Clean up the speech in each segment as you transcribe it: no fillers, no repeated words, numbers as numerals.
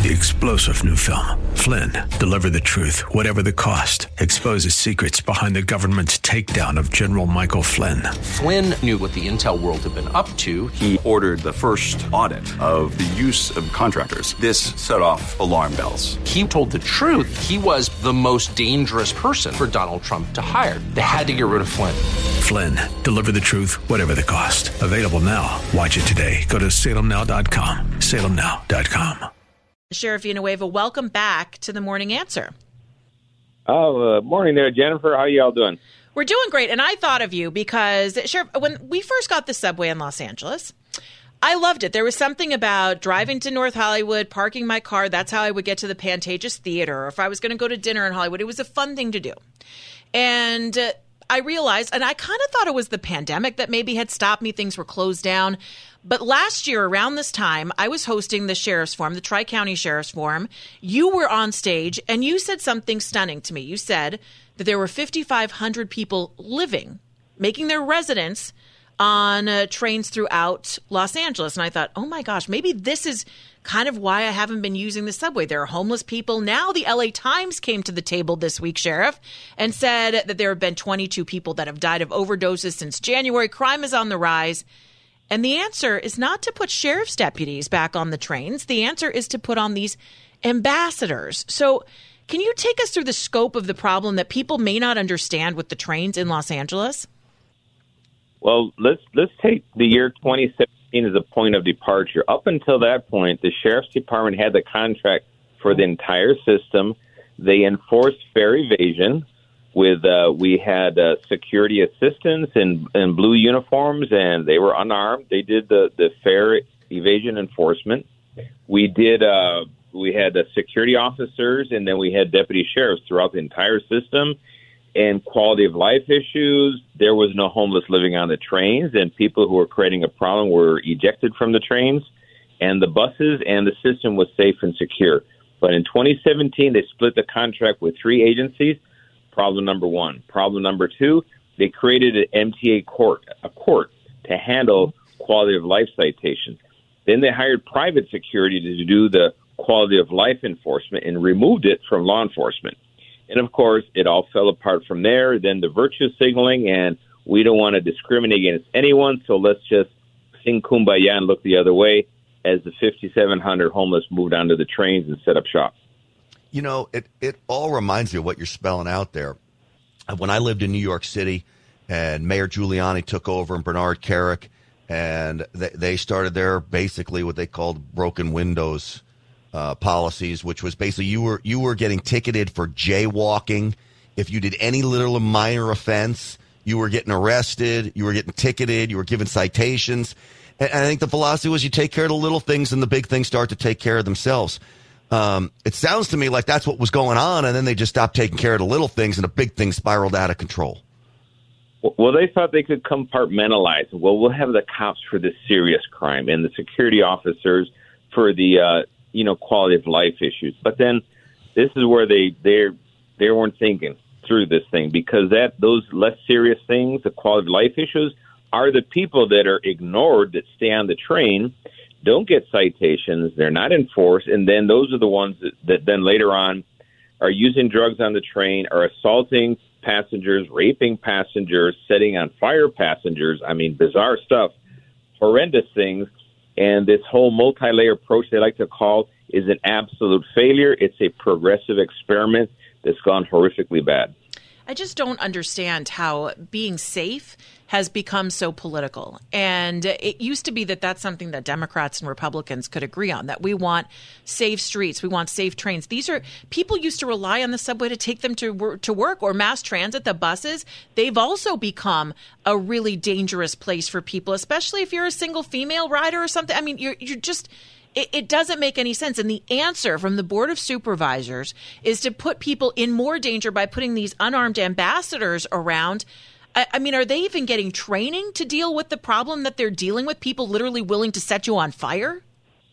The explosive new film, Flynn, deliver the truth, whatever the cost, exposes secrets behind the government's takedown of General Michael Flynn. Flynn knew what the intel world had been up to. He ordered the first audit of the use of contractors. This set off alarm bells. He told the truth. He was the most dangerous person for Donald Trump to hire. They had to get rid of Flynn. Flynn, deliver the truth, whatever the cost. Available now. Watch it today. Go to salemnow.com. salemnow.com. Sheriff Villanueva, welcome back to the Morning Answer. Morning there, Jennifer. How y'all doing? We're doing great. And I thought of you because, Sheriff, when we first got the subway in Los Angeles, I loved it. There was something about driving to North Hollywood, parking my car. That's how I would get to the Pantages Theater. Or if I was going to go to dinner in Hollywood, it was a fun thing to do. And I realized, and I kind of thought it was the pandemic that maybe had stopped me. Things were closed down. But last year, around this time, I was hosting the Sheriff's Forum, the Tri-County Sheriff's Forum. You were on stage, and you said something stunning to me. You said that there were 5,500 people living, making their residence on trains throughout Los Angeles. And I thought, oh, my gosh, maybe this is kind of why I haven't been using the subway. There are homeless people. Now the LA Times came to the table this week, Sheriff, and said that there have been 22 people that have died of overdoses since January. Crime is on the rise. And the answer is not to put sheriff's deputies back on the trains. The answer is to put on these ambassadors. So can you take us through the scope of the problem that people may not understand with the trains in Los Angeles? Well, let's take the year 2017 as a point of departure. Up until that point, the Sheriff's Department had the contract for the entire system. They enforced fare evasion. We had security assistants in blue uniforms, and they were unarmed. They did the fare evasion enforcement. We had security officers, and then we had deputy sheriffs throughout the entire system. And quality of life issues, there was no homeless living on the trains, and people who were creating a problem were ejected from the trains, and the buses, and the system was safe and secure. But in 2017, they split the contract with 3 agencies. Problem number one. Problem number two, they created an MTA court, a court to handle quality of life citations. Then they hired private security to do the quality of life enforcement and removed it from law enforcement. And of course, it all fell apart from there. Then the virtue signaling, and we don't want to discriminate against anyone, so let's just sing Kumbaya and look the other way as the 5,700 homeless moved onto the trains and set up shop. You know, it all reminds me of what you're spelling out there. When I lived in New York City and Mayor Giuliani took over and Bernard Kerik, and they started their basically what they called broken windows policies, which was basically you were getting ticketed for jaywalking. If you did any little minor offense, you were getting arrested, you were getting ticketed, you were given citations. And I think the philosophy was you take care of the little things and the big things start to take care of themselves. It sounds to me like that's what was going on, and then they just stopped taking care of the little things, and the big things spiraled out of control. Well, they thought they could compartmentalize. Well, we'll have the cops for the serious crime and the security officers for the quality of life issues. But then this is where they weren't thinking through this thing, because those less serious things, the quality of life issues, are the people that are ignored that stay on the train, don't get citations, they're not enforced, and then those are the ones that then later on are using drugs on the train, are assaulting passengers, raping passengers, setting on fire passengers. I mean, bizarre stuff, horrendous things. And this whole multi-layer approach they like to call is an absolute failure. It's a progressive experiment that's gone horrifically bad. I just don't understand how being safe has become so political. And it used to be that that's something that Democrats and Republicans could agree on, that we want safe streets, we want safe trains. These are people used to rely on the subway to take them to work, or mass transit, the buses. They've also become a really dangerous place for people, especially if you're a single female rider or something. I mean, you're just... It doesn't make any sense. And the answer from the Board of Supervisors is to put people in more danger by putting these unarmed ambassadors around. I mean, are they even getting training to deal with the problem that they're dealing with? People literally willing to set you on fire?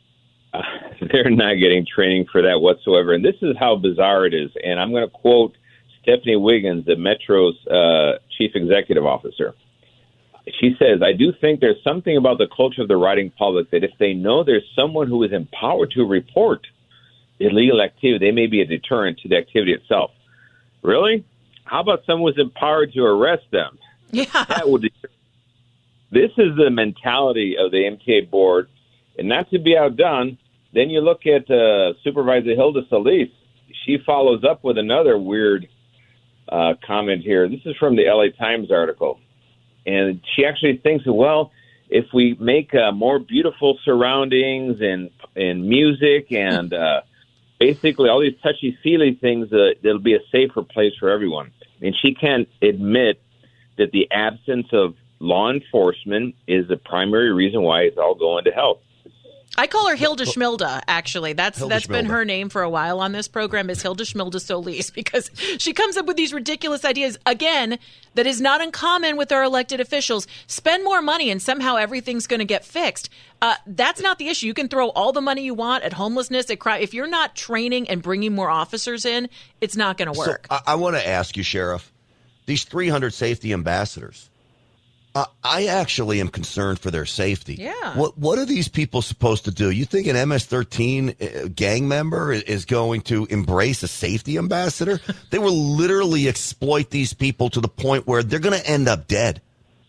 They're not getting training for that whatsoever. And this is how bizarre it is. And I'm going to quote Stephanie Wiggins, the Metro's chief executive officer. She says, I do think there's something about the culture of the riding public that if they know there's someone who is empowered to report, illegal activity. They may be a deterrent to the activity itself. Really? How about someone was empowered to arrest them? Yeah. That would deter. This is the mentality of the MTA board. And not to be outdone, then you look at Supervisor Hilda Solis. She follows up with another weird comment here. This is from the LA Times article. And she actually thinks, well, if we make more beautiful surroundings and music and basically all these touchy-feely things, it'll be a safer place for everyone. And she can't admit that the absence of law enforcement is the primary reason why it's all going to hell. I call her Hilda Schmilda, actually. That's been Schmilda. her name for a while on this program, is Hilda Schmilda Solis, because she comes up with these ridiculous ideas, again, that is not uncommon with our elected officials. Spend more money and somehow everything's going to get fixed. That's not the issue. You can throw all the money you want at homelessness, at crime. If you're not training and bringing more officers in, it's not going to work. So I want to ask you, Sheriff, these 300 safety ambassadors, I actually am concerned for their safety. Yeah. What are these people supposed to do? You think an MS-13 gang member is going to embrace a safety ambassador? They will literally exploit these people to the point where they're going to end up dead.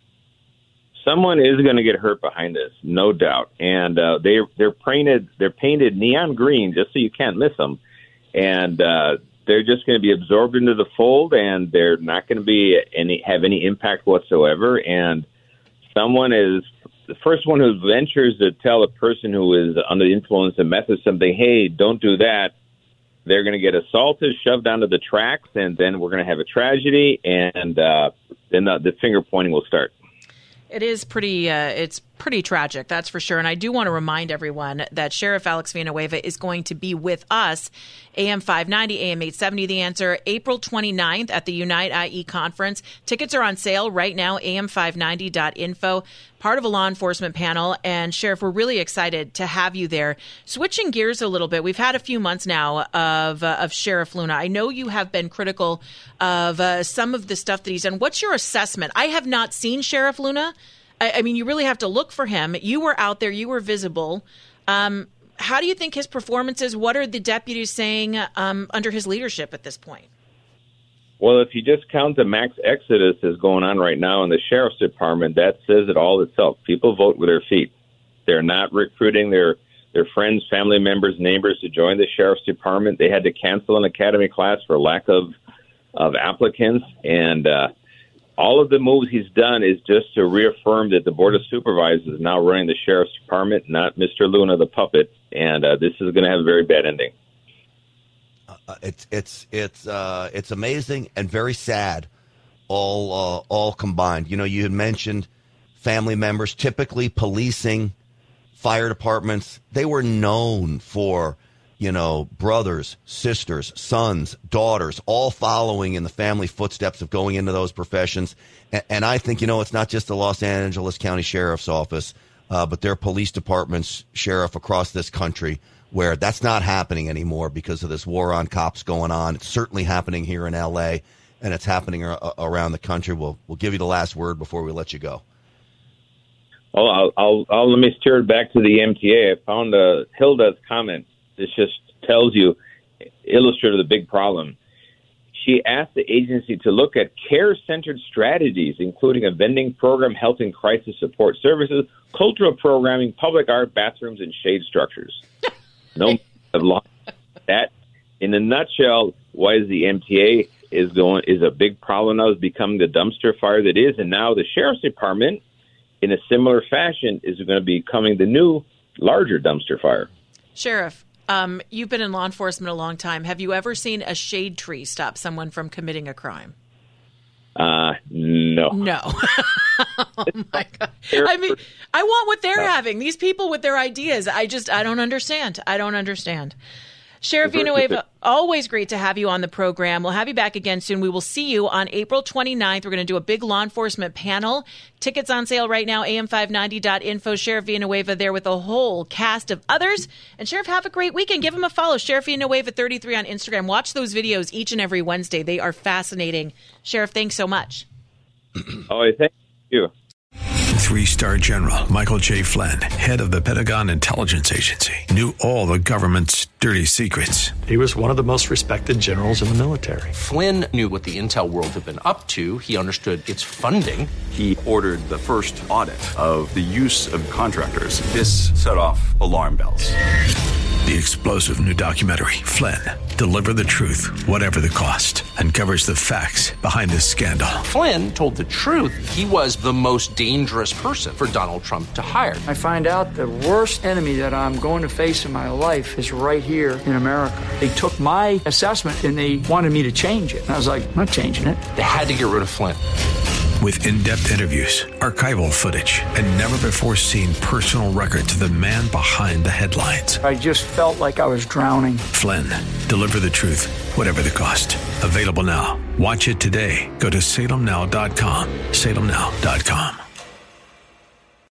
Someone is going to get hurt behind this, no doubt. And they're painted neon green just so you can't miss them. And they're just going to be absorbed into the fold, and they're not going to have any impact whatsoever. And someone is the first one who ventures to tell a person who is under the influence of meth or something, hey, don't do that. They're going to get assaulted, shoved onto the tracks, and then we're going to have a tragedy, and then the finger pointing will start. It is it's pretty tragic, that's for sure. And I do want to remind everyone that Sheriff Alex Villanueva is going to be with us, AM 590, AM 870, The Answer, April 29th at the Unite IE conference. Tickets are on sale right now, am590.info, part of a law enforcement panel. And Sheriff, we're really excited to have you there. Switching gears a little bit, we've had a few months now of Sheriff Luna. I know you have been critical of some of the stuff that he's done. What's your assessment? I have not seen Sheriff Luna. I mean, you really have to look for him. You were out there. You were visible. How do you think his performance is? What are the deputies saying under his leadership at this point? Well, if you just count the max exodus that's going on right now in the sheriff's department, that says it all itself. People vote with their feet. They're not recruiting their friends, family members, neighbors to join the sheriff's department. They had to cancel an academy class for lack of applicants. And all of the moves he's done is just to reaffirm that the Board of Supervisors is now running the sheriff's department, not Mr. Luna, the puppet. And this is going to have a very bad ending. It's amazing and very sad, all combined. You know, you had mentioned family members, typically policing, fire departments. They were known for, you know, brothers, sisters, sons, daughters, all following in the family footsteps of going into those professions. And I think, you know, it's not just the Los Angeles County Sheriff's Office, but there are police departments, sheriff, across this country where that's not happening anymore because of this war on cops going on. It's certainly happening here in L.A., and it's happening around the country. We'll give you the last word before we let you go. Well, I'll let me steer it back to the MTA. I found Hilda's comment. This just illustrates the big problem. She asked the agency to look at care-centered strategies, including a vending program, health and crisis support services, cultural programming, public art, bathrooms, and shade structures. No, that in a nutshell, why is the MTA is a big problem now, is becoming the dumpster fire that is, and now the sheriff's department, in a similar fashion, is going to be becoming the new, larger dumpster fire. Sheriff, you've been in law enforcement a long time. Have you ever seen a shade tree stop someone from committing a crime? No. No. Oh, my God. I mean, I want what they're having. These people with their ideas. I don't understand. Sheriff Villanueva, always great to have you on the program. We'll have you back again soon. We will see you on April 29th. We're going to do a big law enforcement panel. Tickets on sale right now, am590.info. Sheriff Villanueva there with a whole cast of others. And Sheriff, have a great weekend. Give him a follow. Sheriff Villanueva 33 on Instagram. Watch those videos each and every Wednesday. They are fascinating. Sheriff, thanks so much. Oh, thank you. 3-star general Michael J. Flynn, head of the Pentagon Intelligence Agency, knew all the government's dirty secrets. He was one of the most respected generals in the military. Flynn knew what the intel world had been up to. He understood its funding. He ordered the first audit of the use of contractors. This set off alarm bells. The explosive new documentary, Flynn, Deliver the Truth, Whatever the Cost, uncovers the facts behind this scandal. Flynn told the truth. He was the most dangerous person for Donald Trump to hire. I find out the worst enemy that I'm going to face in my life is right here in America. They took my assessment and they wanted me to change it. And I was like, I'm not changing it. They had to get rid of Flynn. With in-depth interviews, archival footage, and never-before-seen personal records of the man behind the headlines. I just felt like I was drowning. Flynn, Deliver the Truth, Whatever the Cost. Available now. Watch it today. Go to salemnow.com. salemnow.com.